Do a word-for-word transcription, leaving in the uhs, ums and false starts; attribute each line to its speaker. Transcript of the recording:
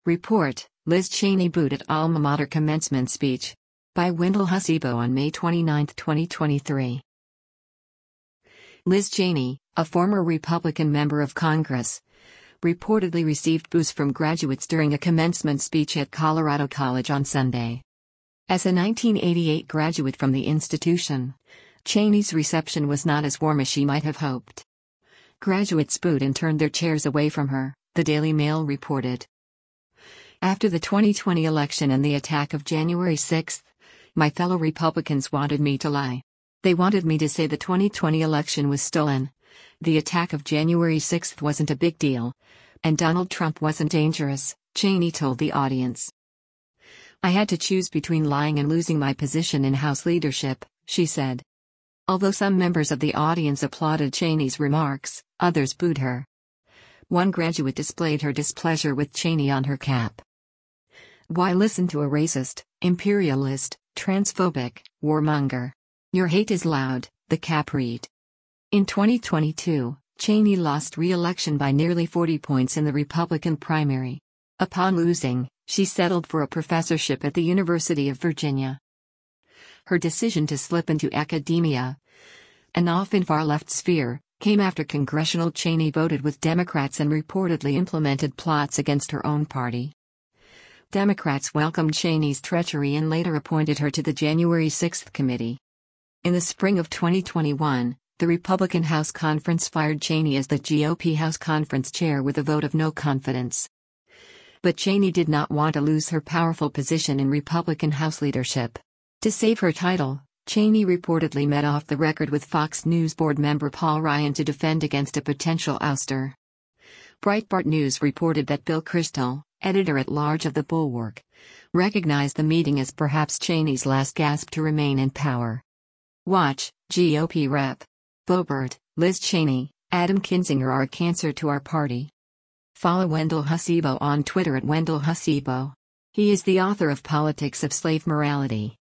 Speaker 1: Report, Liz Cheney booed at alma mater commencement speech. By Wendell Hussebo on May twenty-ninth, twenty twenty-three. Liz Cheney, a former Republican member of Congress, reportedly received boos from graduates during a commencement speech at Colorado College on Sunday. As a nineteen eighty-eight graduate from the institution, Cheney's reception was not as warm as she might have hoped. Graduates booed and turned their chairs away from her, the Daily Mail reported. After the twenty twenty election and the attack of January sixth, my fellow Republicans wanted me to lie. They wanted me to say the twenty twenty election was stolen. The attack of January sixth wasn't a big deal. And Donald Trump wasn't dangerous, Cheney told the audience. I had to choose between lying and losing my position in House leadership, she said. Although some members of the audience applauded Cheney's remarks, others booed her. One graduate displayed her displeasure with Cheney on her cap. Why listen to a racist, imperialist, transphobic, warmonger? Your hate is loud, the cap read. In twenty twenty-two, Cheney lost re-election by nearly forty points in the Republican primary. Upon losing, she settled for a professorship at the University of Virginia. Her decision to slip into academia, an often far-left sphere, came after Congressional Cheney voted with Democrats and reportedly implemented plots against her own party. Democrats welcomed Cheney's treachery and later appointed her to the January sixth committee. In the spring of twenty twenty-one, the Republican House Conference fired Cheney as the G O P House Conference chair with a vote of no confidence. But Cheney did not want to lose her powerful position in Republican House leadership. To save her title, Cheney reportedly met off the record with Fox News board member Paul Ryan to defend against a potential ouster. Breitbart News reported that Bill Kristol, editor-at-large of The Bulwark, recognized the meeting as perhaps Cheney's last gasp to remain in power. Watch, G O P Rep. Boebert, Liz Cheney, Adam Kinzinger are a cancer to our party. Follow Wendell Hussebo on Twitter at Wendell Hussebo. He is the author of Politics of Slave Morality.